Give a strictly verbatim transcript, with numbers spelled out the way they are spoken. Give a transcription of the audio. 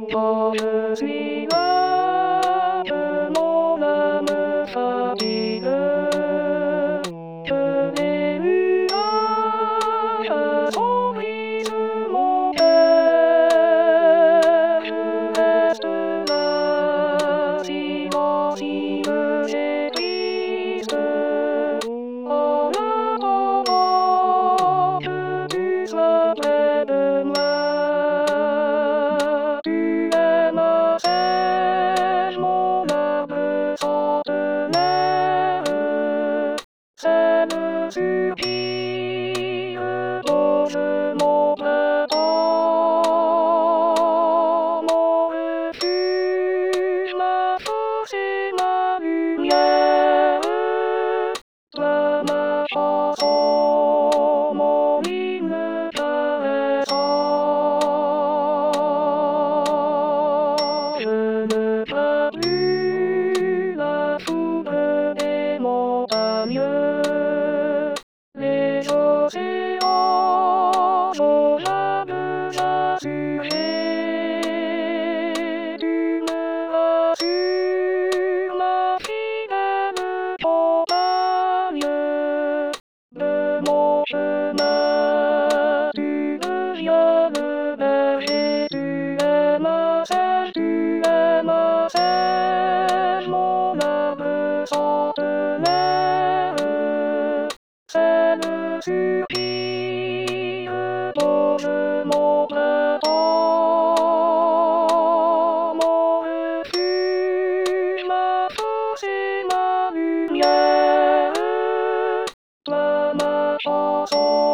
quand je suis là, que mon âme fatigue, que les nuages assombrissent mon cœur. Je reste là, silencieux et triste, en attendant que tu sois près de moi. Tu es ma sèche, mon arbre centenaire, c'est le soupir dont mon printemps, mon refuge, ma force et ma lumière. Toi ma chanson, mon hymne caressant. Je ne crains plus la foudre des montagnes, les océans sont jamais assurés. Tu me rassures, ma fidèle compagne, de mon chemin, tu deviens le berger. Tu es ma sèche, tu es ma sèche, mon arbre centenaire, c'est le soupir dont mon printemps, mon refuge, ma force et ma lumière. Toi ma chanson.